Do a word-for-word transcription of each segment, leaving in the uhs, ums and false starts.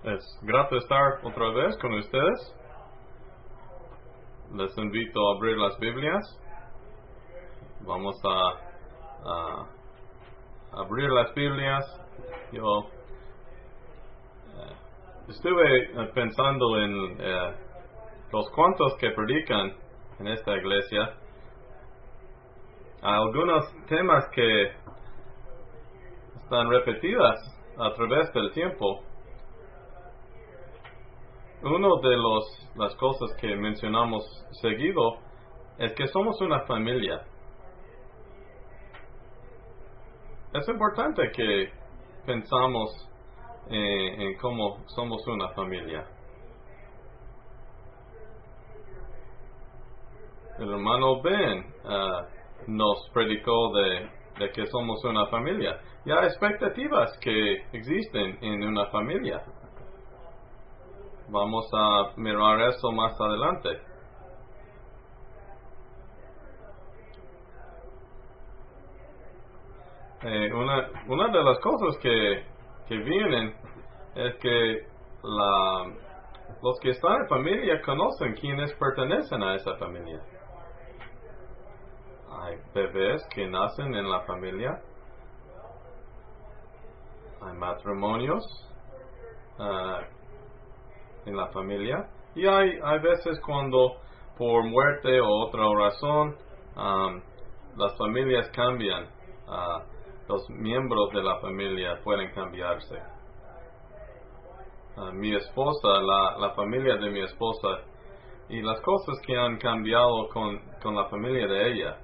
Es grato estar otra vez con ustedes. Les invito a abrir las Biblias. Vamos a, a abrir las Biblias. Yo eh, estuve eh, pensando en eh, los cuantos que predican en esta iglesia. Hay algunos temas que están repetidas a través del tiempo. Uno de los, las cosas que mencionamos seguido es que somos una familia. Es importante que pensamos en, en cómo somos una familia. El hermano Ben uh, nos predicó de, de que somos una familia. Y hay expectativas que existen en una familia. Vamos a mirar eso más adelante. Eh, una, una de las cosas que, que vienen es que la, los que están en familia conocen quienes pertenecen a esa familia. Hay bebés que nacen en la familia. Hay matrimonios Uh, en la familia, y hay, hay veces cuando por muerte o otra razón um, las familias cambian, uh, los miembros de la familia pueden cambiarse. Uh, mi esposa, la, la familia de mi esposa y las cosas que han cambiado con, con la familia de ella.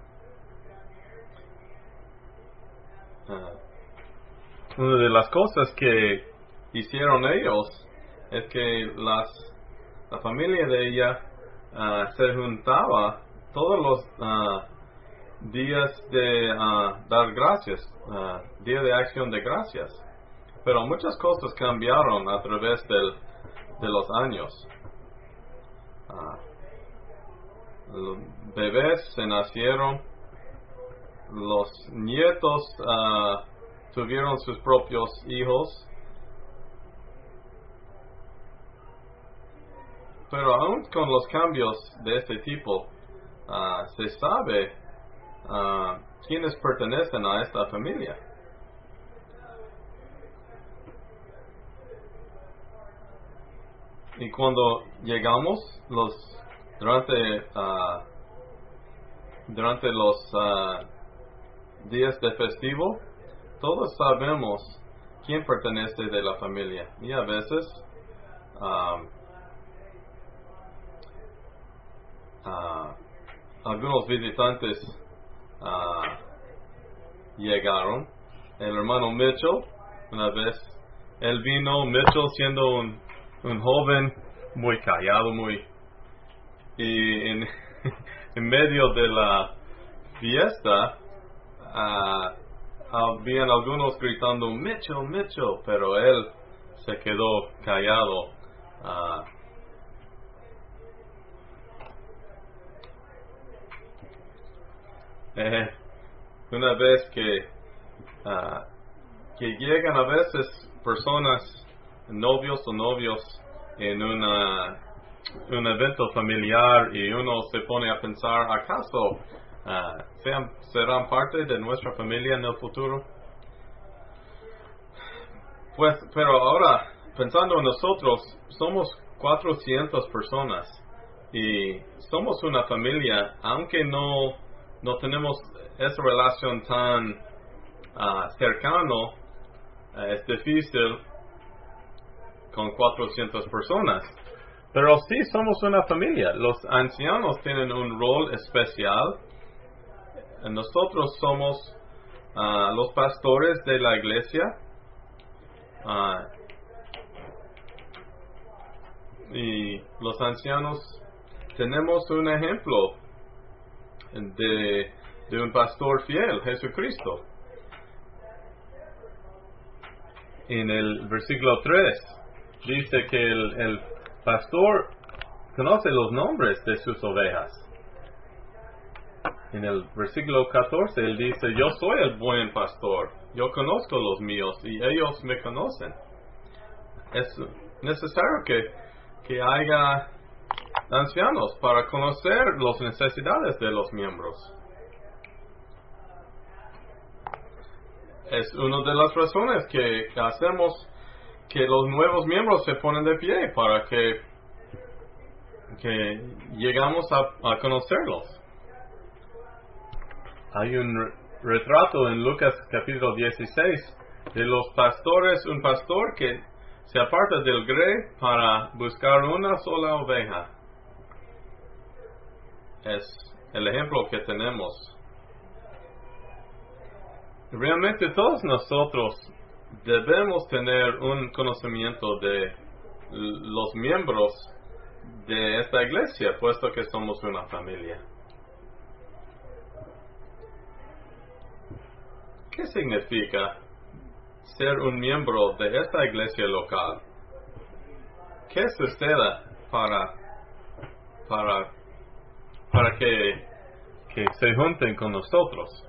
Uh, una de las cosas que hicieron ellos es que las, la familia de ella uh, se juntaba todos los uh, días de uh, dar gracias, uh, día de acción de gracias. Pero muchas cosas cambiaron a través del, de los años. Uh, los bebés se nacieron, los nietos uh, tuvieron sus propios hijos. Pero aún con los cambios de este tipo, uh, se sabe uh, quiénes pertenecen a esta familia. Y cuando llegamos los durante uh, durante los uh, días de festivo, todos sabemos quién pertenece de la familia. Y a veces um, Uh, algunos visitantes uh, llegaron. El hermano Mitchell, una vez, él vino, Mitchell siendo un, un joven muy callado, muy... Y en, en medio de la fiesta, uh, habían algunos gritando, Mitchell, Mitchell, pero él se quedó callado. Uh, Eh, una vez que, uh, que llegan a veces personas, novios o novios, en una, un evento familiar y uno se pone a pensar, ¿acaso uh, sean, serán parte de nuestra familia en el futuro? Pues, pero ahora, pensando en nosotros, somos cuatrocientas personas y somos una familia, aunque no no tenemos esa relación tan uh, cercano, uh, es difícil con cuatrocientas personas. Pero sí somos una familia. Los ancianos tienen un rol especial. Nosotros somos uh, los pastores de la iglesia. Uh, y los ancianos tenemos un ejemplo De, de un pastor fiel, Jesucristo. En el versículo tres dice que el, el pastor conoce los nombres de sus ovejas. En el versículo catorce él dice, yo soy el buen pastor, yo conozco los míos y ellos me conocen. Es necesario que, que haya ancianos para conocer las necesidades de los miembros. Es una de las razones que hacemos que los nuevos miembros se ponen de pie para que, que llegamos a, a conocerlos. Hay un re- retrato en Lucas capítulo dieciséis de los pastores, un pastor que se aparta del grey para buscar una sola oveja. Es el ejemplo que tenemos. Realmente todos nosotros debemos tener un conocimiento de los miembros de esta iglesia, puesto que somos una familia. ¿Qué significa ser un miembro de esta iglesia local? ¿Qué sucede para, para, para que, que se junten con nosotros?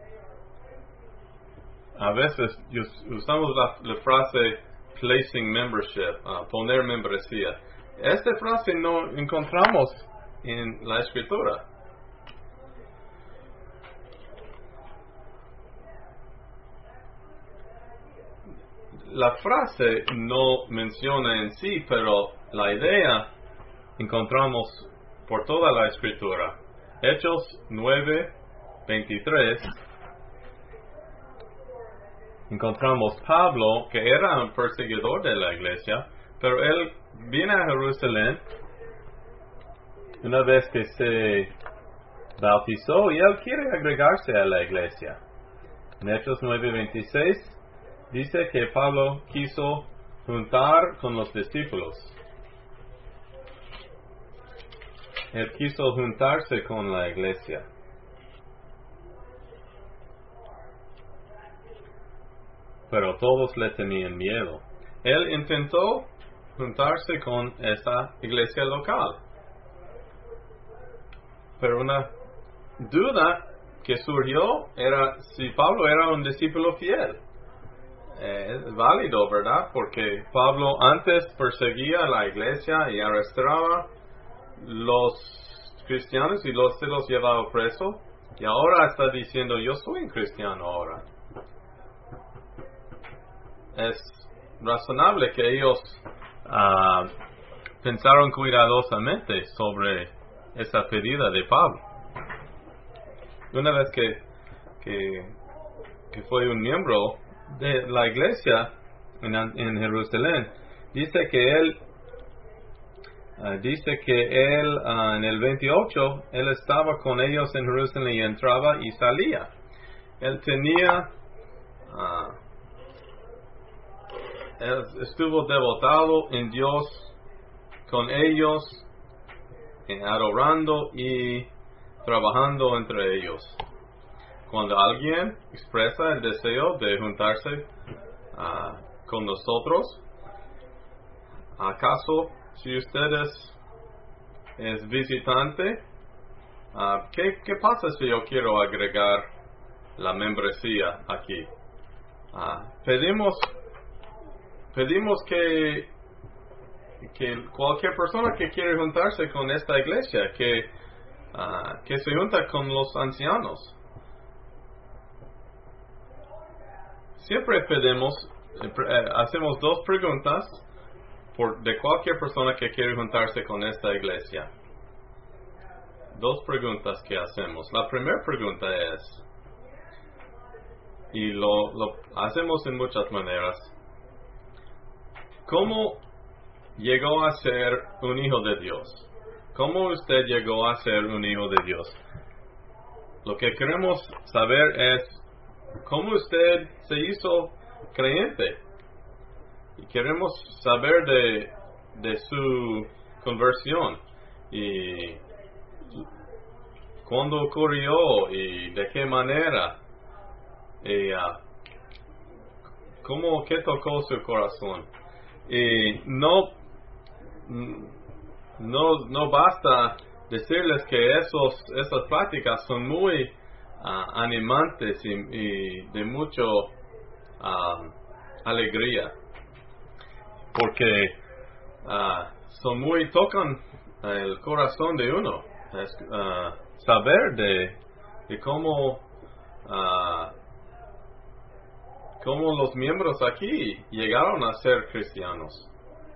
A veces usamos la, la frase placing membership, uh, poner membresía. Esta frase no encontramos en la escritura. La frase no menciona en sí, pero la idea encontramos por toda la escritura. Hechos nueve veintitrés. Encontramos Pablo, que era un perseguidor de la iglesia, pero él viene a Jerusalén una vez que se bautizó y él quiere agregarse a la iglesia. En Hechos nueve veintiséis dice que Pablo quiso juntar con los discípulos. Él quiso juntarse con la iglesia. Pero todos le tenían miedo. Él intentó juntarse con esa iglesia local. Pero una duda que surgió era si Pablo era un discípulo fiel. Eh, es válido, ¿verdad? Porque Pablo antes perseguía a la iglesia y arrestaba los cristianos y los, se los llevaba presos. Y ahora está diciendo, yo soy un cristiano ahora. Es razonable que ellos uh, pensaron cuidadosamente sobre esa pedida de Pablo. Una vez que, que, que fue un miembro de la iglesia en, en Jerusalén, dice que él, uh, dice que él uh, en el veintiocho, él estaba con ellos en Jerusalén y entraba y salía. Él tenía... Uh, Él estuvo devotado en Dios con ellos, en adorando y trabajando entre ellos. Cuando alguien expresa el deseo de juntarse uh, con nosotros, ¿acaso si ustedes es visitante, uh, ¿qué, qué pasa si yo quiero agregar la membresía aquí? Uh, pedimos Pedimos que, que cualquier persona que quiere juntarse con esta iglesia, que, uh, que se junta con los ancianos. Siempre pedimos, eh, hacemos dos preguntas por, de cualquier persona que quiere juntarse con esta iglesia. Dos preguntas que hacemos. La primera pregunta es, y lo, lo hacemos en muchas maneras, ¿cómo llegó a ser un hijo de Dios? ¿Cómo usted llegó a ser un hijo de Dios? Lo que queremos saber es cómo usted se hizo creyente. Y queremos saber de, de su conversión y cuándo ocurrió y de qué manera y uh, cómo, qué tocó su corazón. Y no, no, no basta decirles que esos, esas pláticas son muy uh, animantes y, y de mucho uh, alegría, porque uh, son muy tocan el corazón de uno. Es, uh, saber de, de cómo uh, cómo los miembros aquí llegaron a ser cristianos.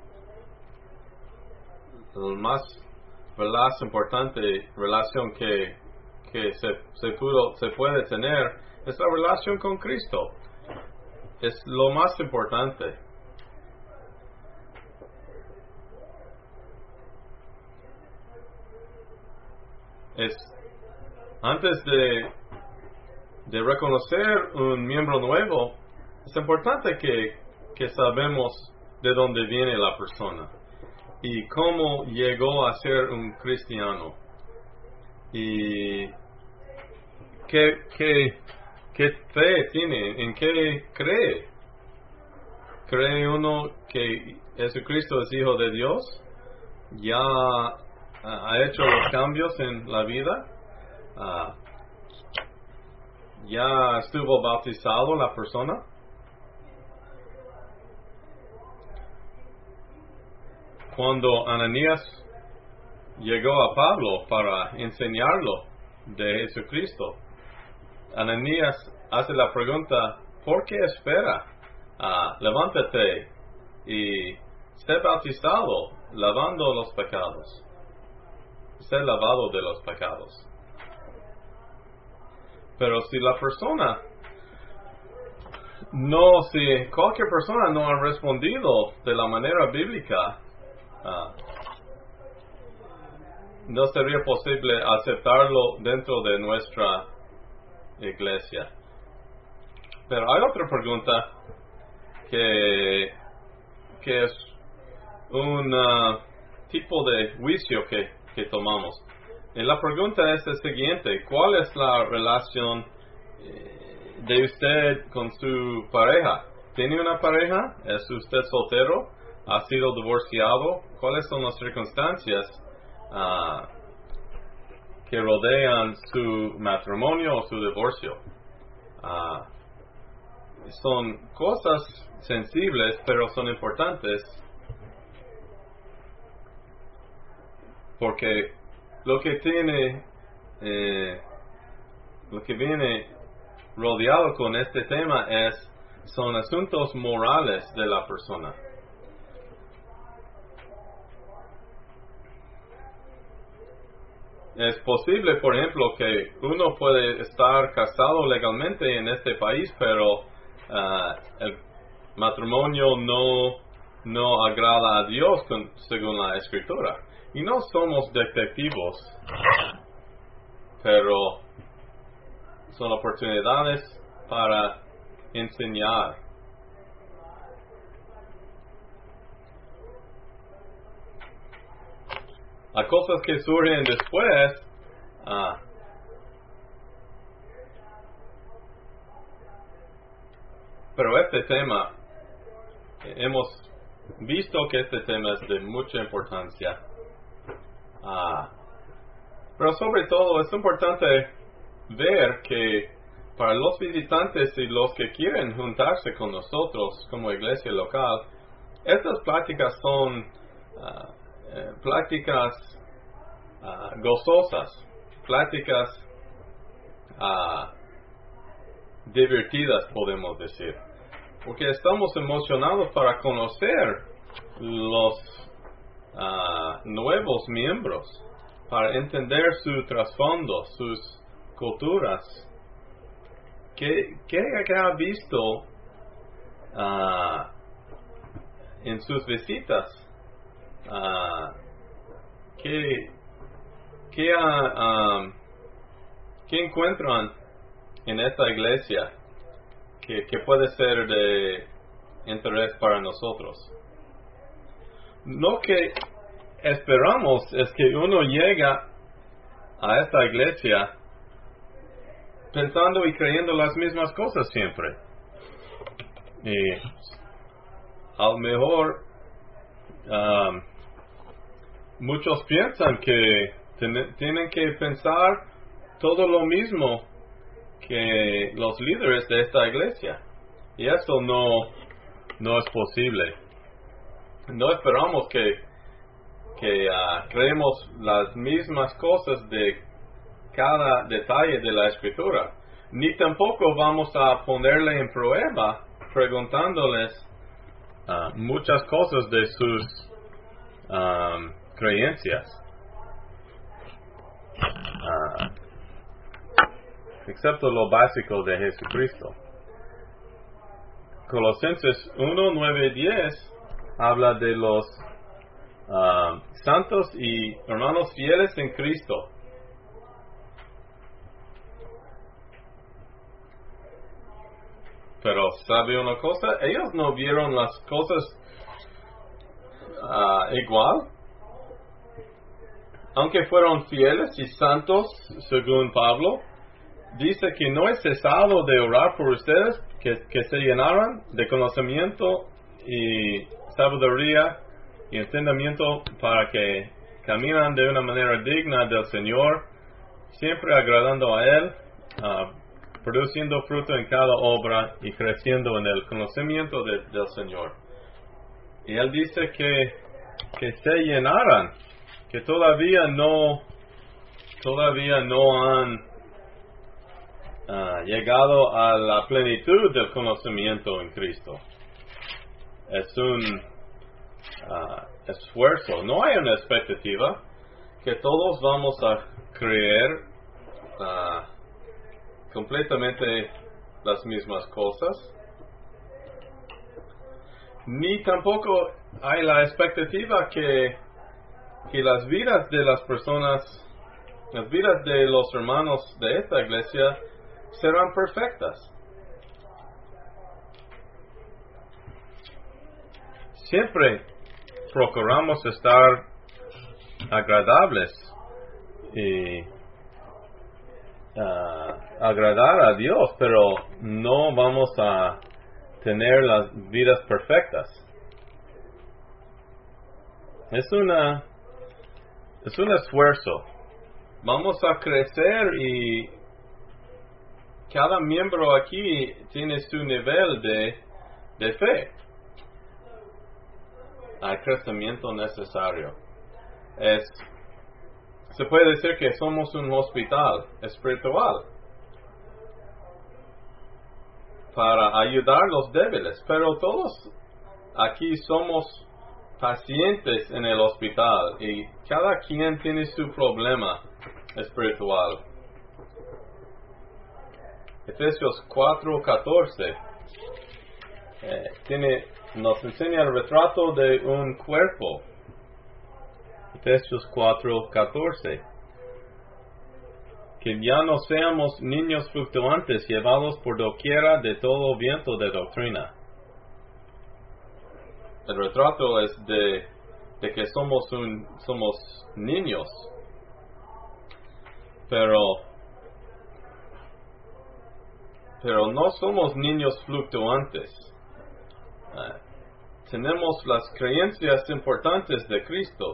La más, más importante relación que, que se, se, pudo, se puede tener es la relación con Cristo. Es lo más importante. Es antes de, de reconocer un miembro nuevo, es importante que, que sabemos de dónde viene la persona y cómo llegó a ser un cristiano y qué, qué, qué fe tiene, en qué cree. ¿Cree uno que Jesucristo es Hijo de Dios? ¿Ya ha hecho los cambios en la vida? Uh, ¿Ya estuvo bautizado la persona? Cuando Ananías llegó a Pablo para enseñarlo de Jesucristo, Ananías hace la pregunta: ¿por qué espera? Uh, levántate y sé bautizado, lavando los pecados. Sé lavado de los pecados. Pero si la persona no, si cualquier persona no ha respondido de la manera bíblica, uh, no sería posible aceptarlo dentro de nuestra iglesia. Pero hay otra pregunta que, que es un uh, tipo de juicio que, que tomamos. Y la pregunta es la siguiente: ¿cuál es la relación de usted con su pareja? ¿Tiene una pareja? ¿Es usted soltero? ¿Ha sido divorciado? ¿Cuáles son las circunstancias uh, que rodean su matrimonio o su divorcio? Uh, son cosas sensibles, pero son importantes, porque lo que tiene, eh, lo que viene rodeado con este tema es, son asuntos morales de la persona. Es posible, por ejemplo, que uno puede estar casado legalmente en este país, pero uh, el matrimonio no, no agrada a Dios con, según la Escritura. Y no somos detectivos, pero son oportunidades para enseñar. Hay cosas que surgen después, uh, pero este tema, hemos visto que este tema es de mucha importancia. Uh, pero sobre todo es importante ver que para los visitantes y los que quieren juntarse con nosotros como iglesia local, estas pláticas son uh, eh, pláticas uh, gozosas, pláticas uh, divertidas, podemos decir, porque estamos emocionados para conocer los uh, nuevos miembros, para entender su trasfondo, sus culturas. ¿Qué, qué ha visto uh, en sus visitas? Uh, ¿qué, qué, uh, um, ¿Qué encuentran en esta iglesia que, que puede ser de interés para nosotros? Lo que esperamos es que uno llega a esta iglesia pensando y creyendo las mismas cosas siempre. Y a lo mejor um, muchos piensan que ten, tienen que pensar todo lo mismo que los líderes de esta iglesia. Y eso no, no es posible. no esperamos que, que uh, creemos las mismas cosas de cada detalle de la Escritura, ni tampoco vamos a ponerle en prueba preguntándoles uh, muchas cosas de sus um, creencias. Uh, excepto lo básico de Jesucristo. Colosenses uno, nueve, diez habla de los uh, santos y hermanos fieles en Cristo. Pero ¿sabe una cosa? Ellos no vieron las cosas uh, igual. Aunque fueron fieles y santos, según Pablo, dice que no he cesado de orar por ustedes, que, que se llenaran de conocimiento y sabiduría y entendimiento para que caminan de una manera digna del Señor, siempre agradando a Él, uh, produciendo fruto en cada obra y creciendo en el conocimiento de, del Señor. Y Él dice que, que se llenaran, que todavía no, todavía no han Uh, llegado a la plenitud del conocimiento en Cristo. Es un uh, esfuerzo. No hay una expectativa que todos vamos a creer uh, completamente las mismas cosas. Ni tampoco hay la expectativa que, que las vidas de las personas, las vidas de los hermanos de esta iglesia serán perfectas. Siempre procuramos estar agradables y uh, agradar a Dios, pero no vamos a tener las vidas perfectas. Es una es un esfuerzo. Vamos a crecer y cada miembro aquí tiene su nivel de, de fe. Hay crecimiento necesario. Es, se puede decir que somos un hospital espiritual para ayudar a los débiles, pero todos aquí somos pacientes en el hospital y cada quien tiene su problema espiritual. Efesios cuatro catorce eh, tiene, nos enseña el retrato de un cuerpo. Efesios cuatro catorce, que ya no seamos niños fluctuantes llevados por doquiera de todo viento de doctrina. El retrato es de, de que somos un, somos niños, pero Pero no somos niños fluctuantes. Uh, tenemos las creencias importantes de Cristo,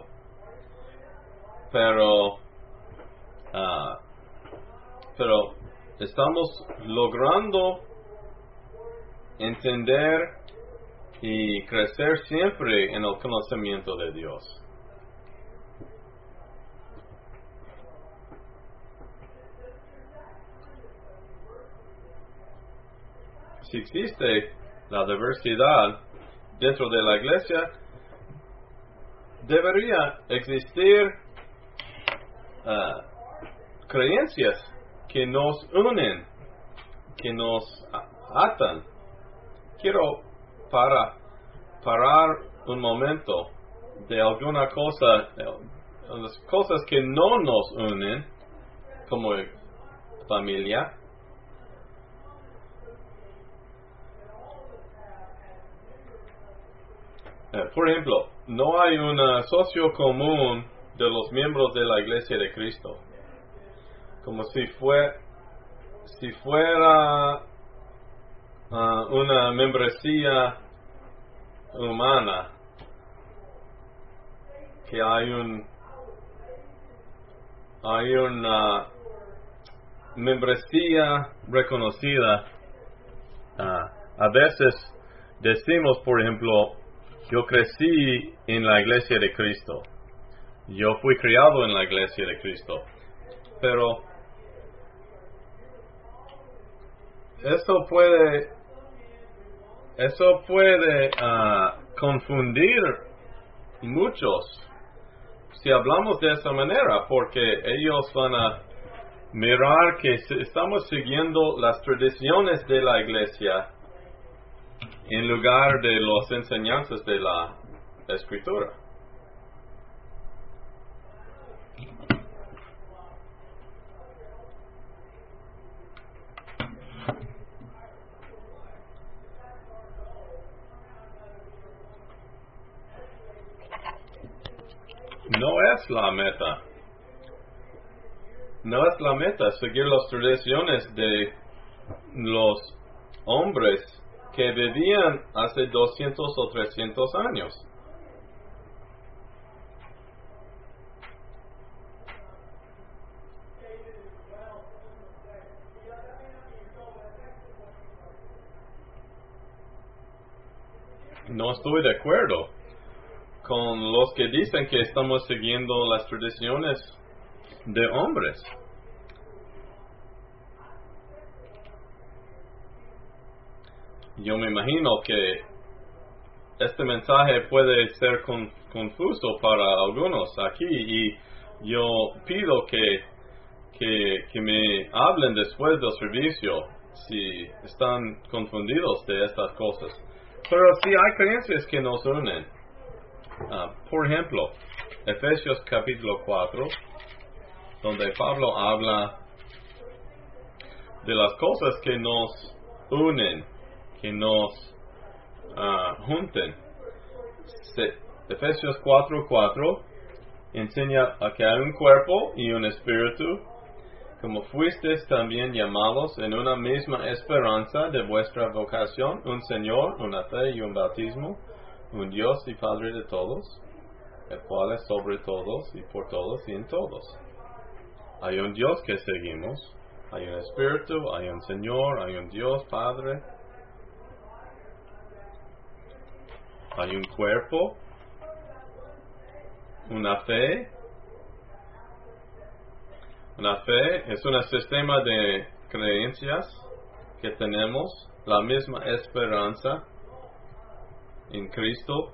pero, uh, pero estamos logrando entender y crecer siempre en el conocimiento de Dios. Si existe la diversidad dentro de la iglesia, debería existir uh, creencias que nos unen, que nos atan. Quiero para parar un momento de alguna cosa, de las cosas que no nos unen como familia. Por ejemplo, no hay un socio común de los miembros de la Iglesia de Cristo. Como si, fue, si fuera uh, una membresía humana, que hay un hay una membresía reconocida. Uh, a veces decimos, por ejemplo, Yo crecí en la iglesia de Cristo. Yo fui criado en la iglesia de Cristo. Pero eso puede, eso puede uh, confundir muchos si hablamos de esa manera, porque ellos van a mirar que estamos siguiendo las tradiciones de la iglesia en lugar de las enseñanzas de la Escritura. No es la meta. No es la meta seguir las tradiciones de los hombres que vivían hace doscientos o trescientos años. No estoy de acuerdo con los que dicen que estamos siguiendo las tradiciones de hombres. Yo me imagino que este mensaje puede ser con, confuso para algunos aquí y yo pido que, que, que me hablen después del servicio si están confundidos de estas cosas. Pero sí hay creencias que nos unen. Uh, por ejemplo, Efesios capítulo cuatro, donde Pablo habla de las cosas que nos unen, que nos uh, junten. Se, Efesios cuatro cuatro enseña a que hay un cuerpo y un espíritu, como fuisteis también llamados en una misma esperanza de vuestra vocación, un Señor, una fe y un bautismo, un Dios y Padre de todos, el cual es sobre todos y por todos y en todos. Hay un Dios que seguimos, hay un Espíritu, hay un Señor, hay un Dios Padre, hay un cuerpo, una fe. Una fe es un sistema de creencias que tenemos, la misma esperanza en Cristo,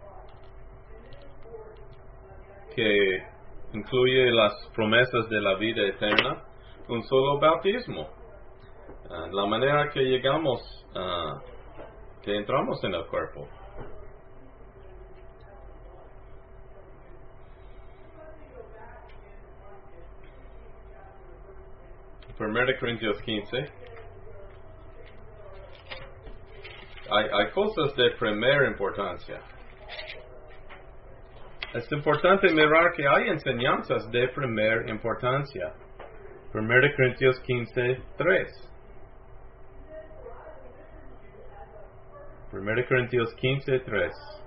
que incluye las promesas de la vida eterna, un solo bautismo. Uh, la manera que llegamos, uh, que entramos en el cuerpo. primera Corintios quince. Hay, hay cosas de primera importancia. Es importante mirar que hay enseñanzas de primera importancia. primera Corintios quince, tres. primera Corintios quince, tres.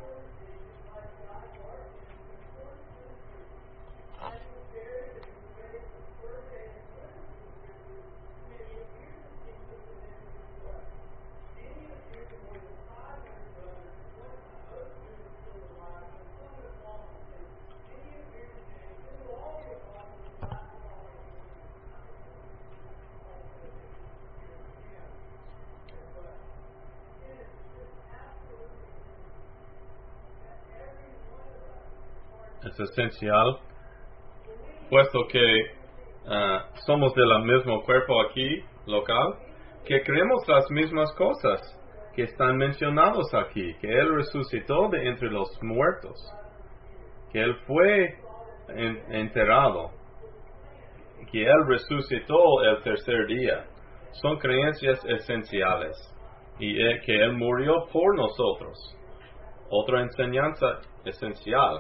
Es esencial, puesto que uh, somos del mismo cuerpo aquí, local, que creemos las mismas cosas que están mencionados aquí, que Él resucitó de entre los muertos, que Él fue en, enterrado, que Él resucitó el tercer día. Son creencias esenciales y eh, que Él murió por nosotros. Otra enseñanza esencial.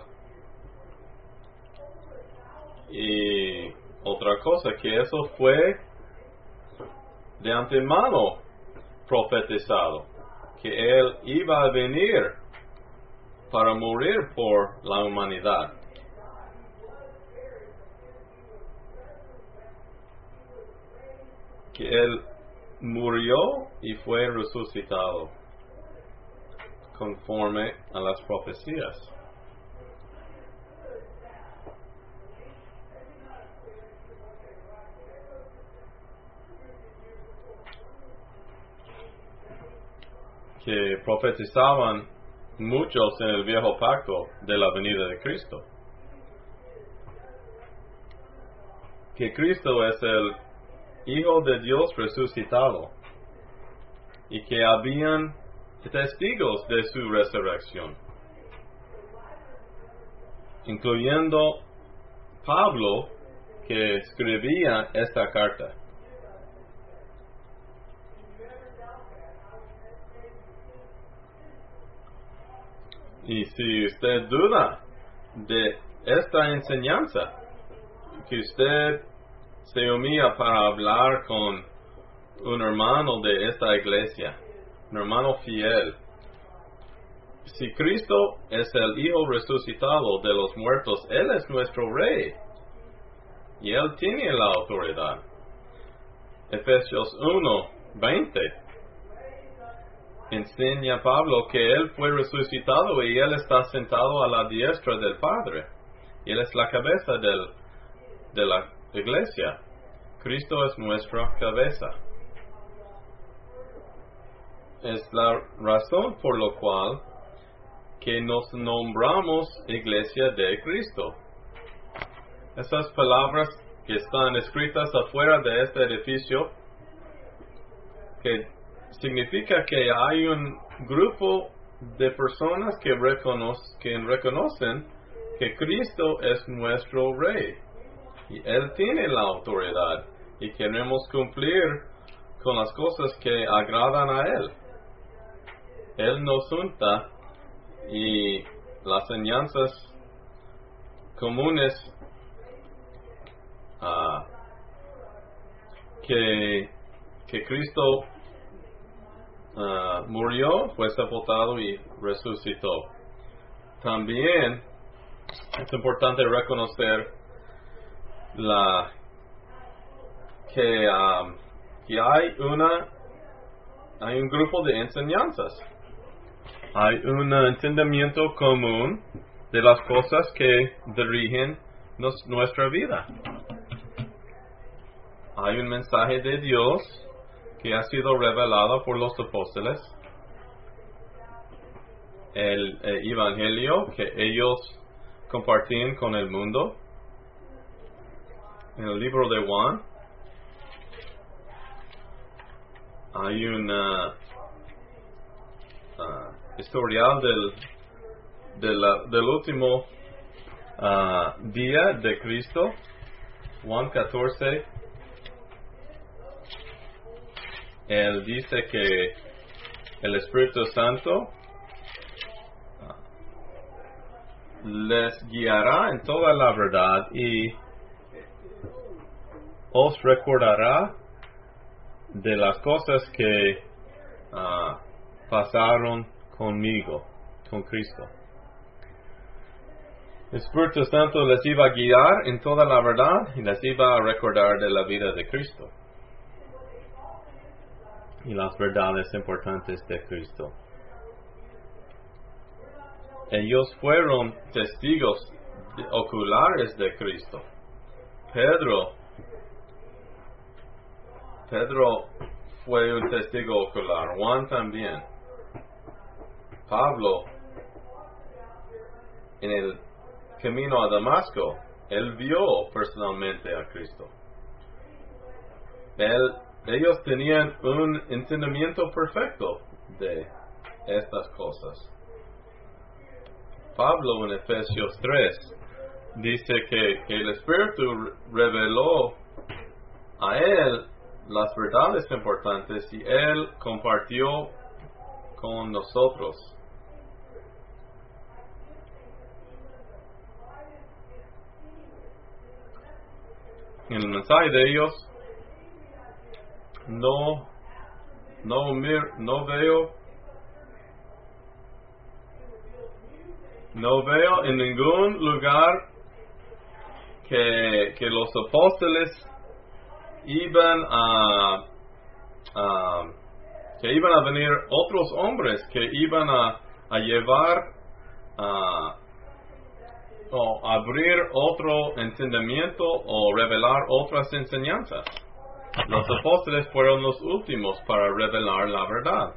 Y otra cosa, que eso fue de antemano profetizado, que Él iba a venir para morir por la humanidad. Que Él murió y fue resucitado. conforme a las profecías. Que profetizaban muchos en el viejo pacto de la venida de Cristo. Que Cristo es el Hijo de Dios resucitado y que habían testigos de su resurrección, incluyendo Pablo, que escribía esta carta. Y si usted duda de esta enseñanza, que usted se humilla para hablar con un hermano de esta iglesia, un hermano fiel. Si Cristo es el Hijo resucitado de los muertos, Él es nuestro Rey y Él tiene la autoridad. Efesios uno, veinte enseña a Pablo que Él fue resucitado y Él está sentado a la diestra del Padre y Él es la cabeza del, de la iglesia. Cristo es nuestra cabeza. Es la razón por la cual que nos nombramos Iglesia de Cristo. Esas palabras que están escritas afuera de este edificio, que significa que hay un grupo de personas que, reconoce, que reconocen que Cristo es nuestro Rey y Él tiene la autoridad y queremos cumplir con las cosas que agradan a Él. Él nos junta y las enseñanzas comunes uh, que, que Cristo uh, murió, fue sepultado y resucitó. También es importante reconocer la que, um, que hay una hay un grupo de enseñanzas. Hay un entendimiento común de las cosas que dirigen nos, nuestra vida. Hay un mensaje de Dios que ha sido revelado por los apóstoles. El, el evangelio que ellos compartían con el mundo. En el libro de Juan hay una uh, historial del, de la, del último uh, día de Cristo. Juan catorce. Él dice que el Espíritu Santo uh, les guiará en toda la verdad y os recordará de las cosas que uh, pasaron conmigo, con Cristo. El Espíritu Santo les iba a guiar en toda la verdad y les iba a recordar de la vida de Cristo y las verdades importantes de Cristo. Ellos fueron testigos de, oculares de Cristo. Pedro Pedro fue un testigo ocular, Juan también. Pablo, en el camino a Damasco, él vio personalmente a Cristo. Él, ellos tenían un entendimiento perfecto de estas cosas. Pablo en Efesios tres dice que, que el Espíritu reveló a él las verdades importantes y Él compartió con nosotros. En el mensaje de ellos no no, mir, no veo no veo en ningún lugar que, que los apóstoles iban a, a que iban a venir otros hombres que iban a a llevar a o abrir otro entendimiento o revelar otras enseñanzas. Los apóstoles fueron los últimos para revelar la verdad.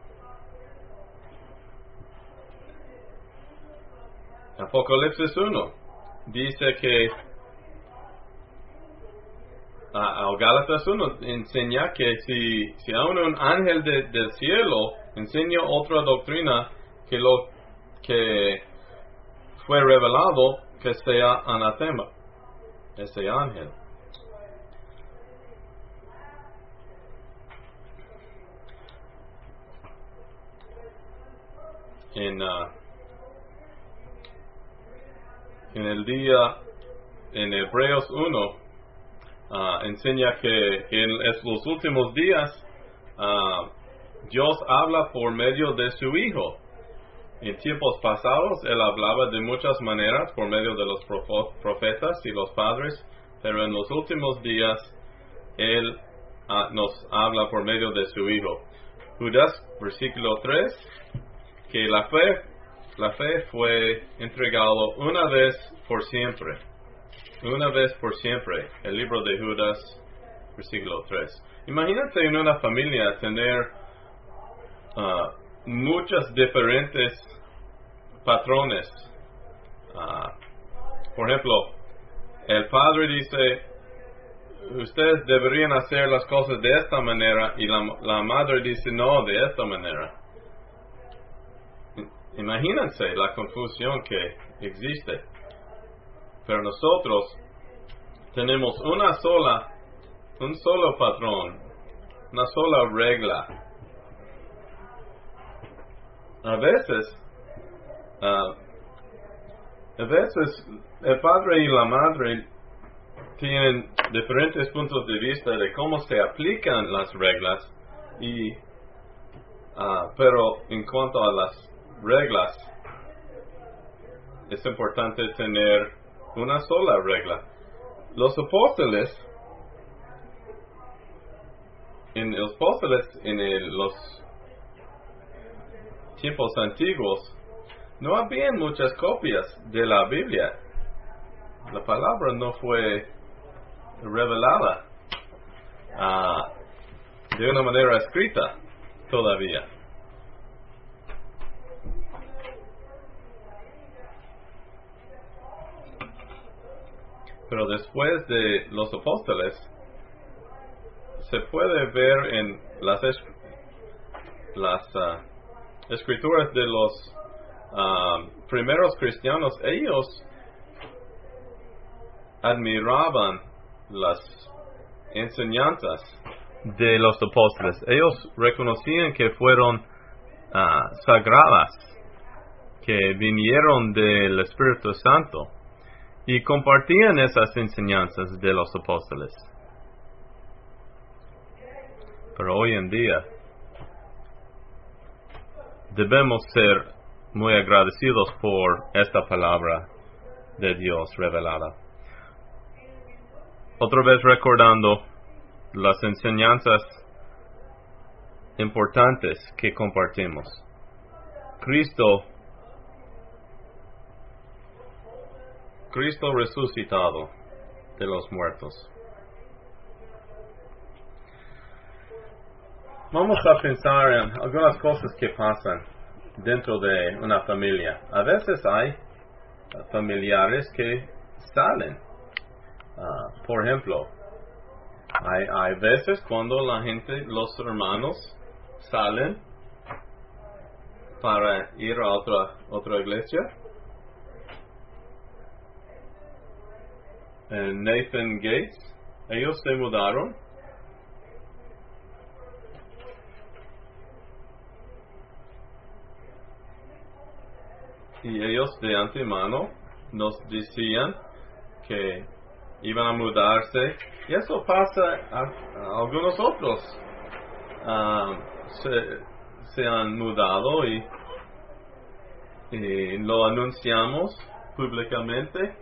Apocalipsis uno dice que a uh, Gálatas uno enseña que si, si aún un ángel de, del cielo enseña otra doctrina que lo que fue revelado, que sea anatema ese ángel. En, uh, en el día, en Hebreos uno, uh, enseña que en los últimos días uh, Dios habla por medio de su Hijo. En tiempos pasados Él hablaba de muchas maneras por medio de los profetas y los padres, pero en los últimos días Él uh, nos habla por medio de su Hijo. Judas, versículo tres, que la fe, la fe fue entregado una vez por siempre. Una vez por siempre. El libro de Judas, versículo tres. Imagínate en una familia tener uh, muchas diferentes patrones. Uh, por ejemplo, el padre dice, ustedes deberían hacer las cosas de esta manera, y la, la madre dice, no, de esta manera. Imagínense la confusión que existe. Pero nosotros tenemos una sola, un solo patrón, una sola regla. A veces, uh, a veces el padre y la madre tienen diferentes puntos de vista de cómo se aplican las reglas, y, uh, pero en cuanto a las reglas, es importante tener una sola regla. Los apóstoles, en los apóstoles en el, los tiempos antiguos, no había muchas copias de la Biblia. La palabra no fue revelada uh, de una manera escrita todavía. Pero después de los apóstoles, se puede ver en las, es, las uh, escrituras de los uh, primeros cristianos, ellos admiraban las enseñanzas de los apóstoles. Ellos reconocían que fueron uh, sagradas, que vinieron del Espíritu Santo, y compartían esas enseñanzas de los apóstoles. Pero hoy en día debemos ser muy agradecidos por esta palabra de Dios revelada. Otra vez recordando las enseñanzas importantes que compartimos. Cristo Cristo resucitado de los muertos. Vamos a pensar en algunas cosas que pasan dentro de una familia. A veces hay familiares que salen. Uh, por ejemplo, hay, hay veces cuando la gente, los hermanos, salen para ir a otra, otra iglesia. En Nathan Gates, ellos se mudaron. Y ellos de antemano nos decían que iban a mudarse. Y eso pasa a, a algunos otros. Uh, se, se han mudado y, y lo anunciamos públicamente.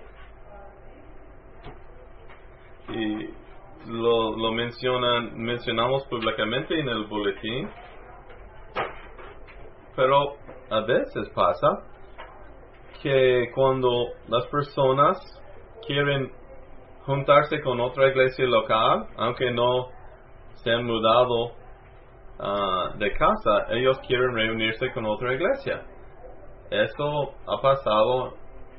Y lo, lo mencionan, mencionamos públicamente en el boletín. Pero a veces pasa que cuando las personas quieren juntarse con otra iglesia local, aunque no se han mudado uh, de casa, ellos quieren reunirse con otra iglesia. Eso ha pasado.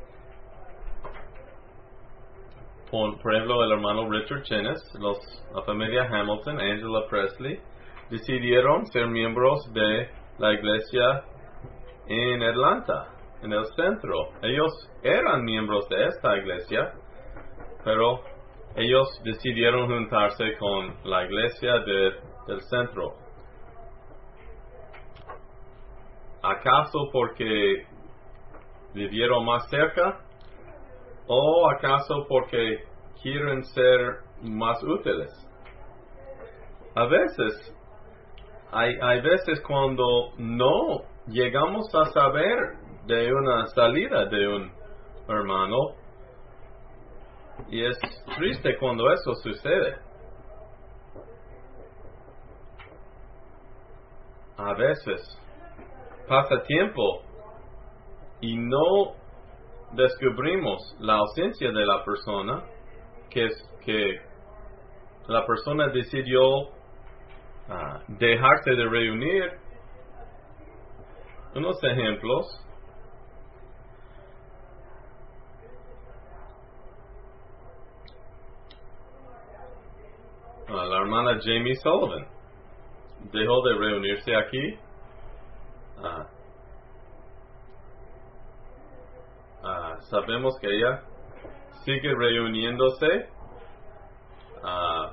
Por, por ejemplo, el hermano Richard Chennis, los, la familia Hamilton, Angela Presley, decidieron ser miembros de la iglesia en Atlanta, en el centro. Ellos eran miembros de esta iglesia, pero ellos decidieron juntarse con la iglesia de, del centro. ¿Acaso porque vivieron más cerca? ¿O acaso porque quieren ser más útiles? A veces, hay, hay veces cuando no llegamos a saber de una salida de un hermano, y es triste cuando eso sucede. A veces pasa tiempo y no descubrimos la ausencia de la persona, que es que la persona decidió uh, dejarse de reunir. Unos ejemplos: uh, la hermana Jamie Sullivan dejó de reunirse aquí. Uh, Uh, sabemos que ella sigue reuniéndose, uh,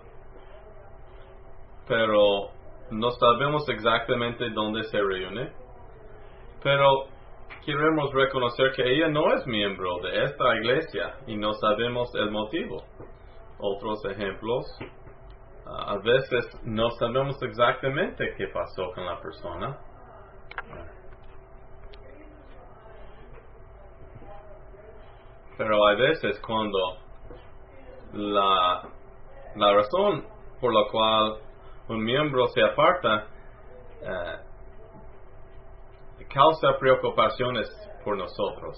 pero no sabemos exactamente dónde se reúne. Pero queremos reconocer que ella no es miembro de esta iglesia y no sabemos el motivo. Otros ejemplos: uh, a veces no sabemos exactamente qué pasó con la persona. Pero hay veces cuando la, la razón por la cual un miembro se aparta eh, causa preocupaciones por nosotros,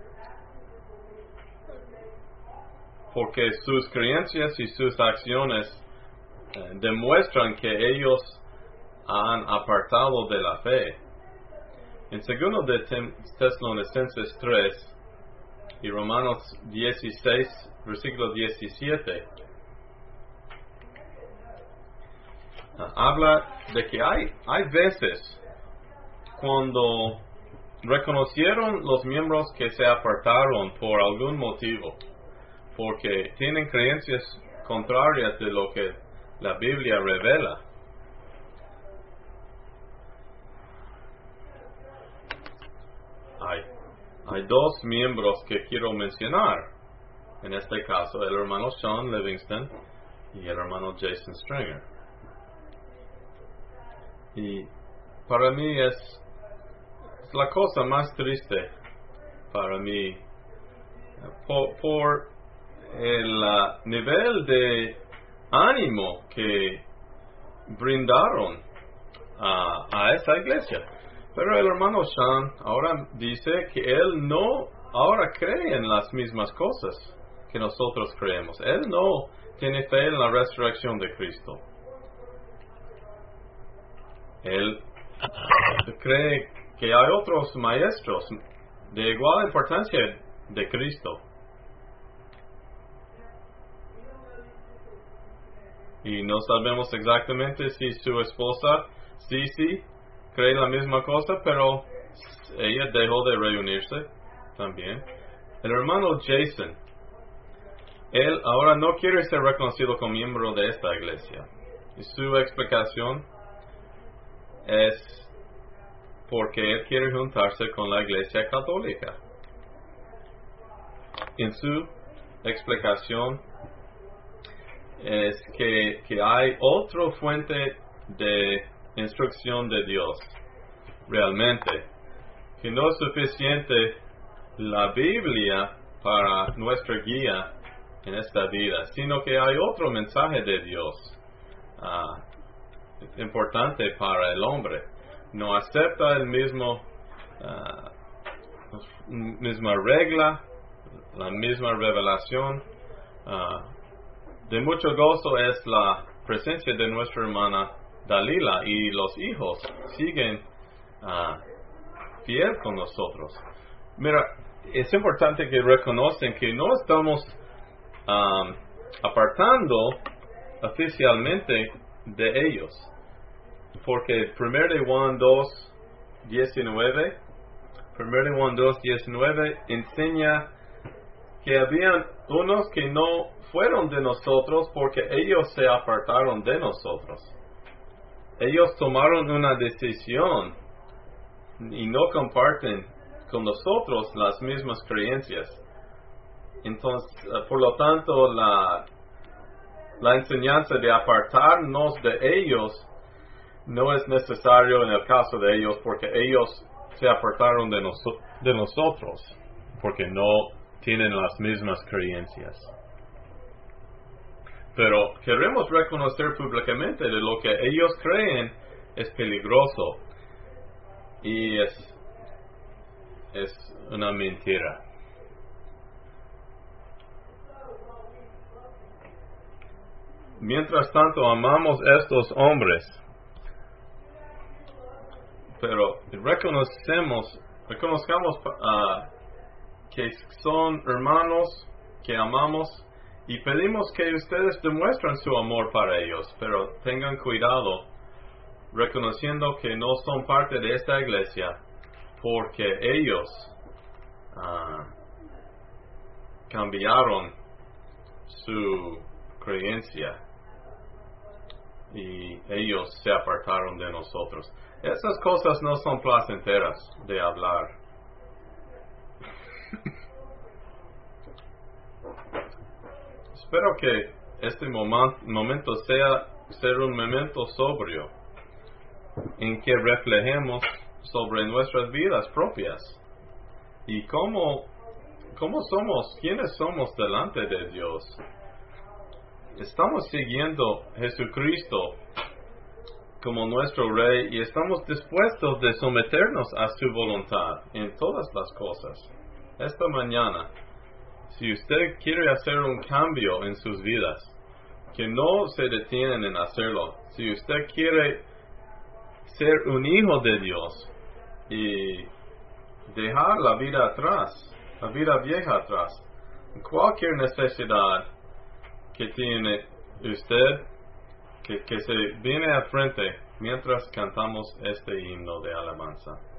porque sus creencias y sus acciones eh, demuestran que ellos han apartado de la fe. En segundo de Tesalonicenses tres y Romanos dieciséis, versículo diecisiete, uh, habla de que hay, hay veces cuando reconocieron los miembros que se apartaron por algún motivo, porque tienen creencias contrarias de lo que la Biblia revela. Hay Hay dos miembros que quiero mencionar. En este caso, el hermano Sean Livingston y el hermano Jason Stringer. Y para mí es, es la cosa más triste para mí por, por el uh, nivel de ánimo que brindaron uh, a esa iglesia. Pero el hermano Sean ahora dice que él no ahora cree en las mismas cosas que nosotros creemos. Él no tiene fe en la resurrección de Cristo. Él cree que hay otros maestros de igual importancia de Cristo. Y no sabemos exactamente si su esposa, sí, sí, cree la misma cosa, pero ella dejó de reunirse también. El hermano Jason, él ahora no quiere ser reconocido como miembro de esta iglesia. Y su explicación es porque él quiere juntarse con la iglesia católica. En su explicación es que, que hay otra fuente de instrucción de Dios, realmente, que no es suficiente la Biblia para nuestra guía en esta vida, sino que hay otro mensaje de Dios uh, importante para el hombre. No acepta el mismo uh, misma regla, la misma revelación. Uh, de mucho gozo es la presencia de nuestra hermana Dalila, y los hijos siguen uh, fiel con nosotros. Mira, es importante que reconocen que no estamos um, apartando oficialmente de ellos, porque primero de Juan dos diecinueve primero de Juan dos diecinueve enseña que habían unos que no fueron de nosotros porque ellos se apartaron de nosotros. Ellos tomaron una decisión y no comparten con nosotros las mismas creencias. Entonces, por lo tanto, la, la enseñanza de apartarnos de ellos no es necesario en el caso de ellos, porque ellos se apartaron de, noso- de nosotros, porque no tienen las mismas creencias. Pero queremos reconocer públicamente de lo que ellos creen es peligroso y es, es una mentira. Mientras tanto, amamos a estos hombres, pero reconocemos, reconozcamos uh, que son hermanos que amamos y pedimos que ustedes demuestren su amor para ellos, pero tengan cuidado reconociendo que no son parte de esta iglesia porque ellos uh, cambiaron su creencia y ellos se apartaron de nosotros. Esas cosas no son placenteras de hablar. Espero que este momen- momento sea ser un momento sobrio en que reflejemos sobre nuestras vidas propias y cómo, cómo somos, quiénes somos delante de Dios. Estamos siguiendo a Jesucristo como nuestro Rey y estamos dispuestos de someternos a su voluntad en todas las cosas. Esta mañana, si usted quiere hacer un cambio en sus vidas, que no se detienen en hacerlo. Si usted quiere ser un hijo de Dios y dejar la vida atrás, la vida vieja atrás, cualquier necesidad que tiene usted, que, que se viene al frente mientras cantamos este himno de alabanza.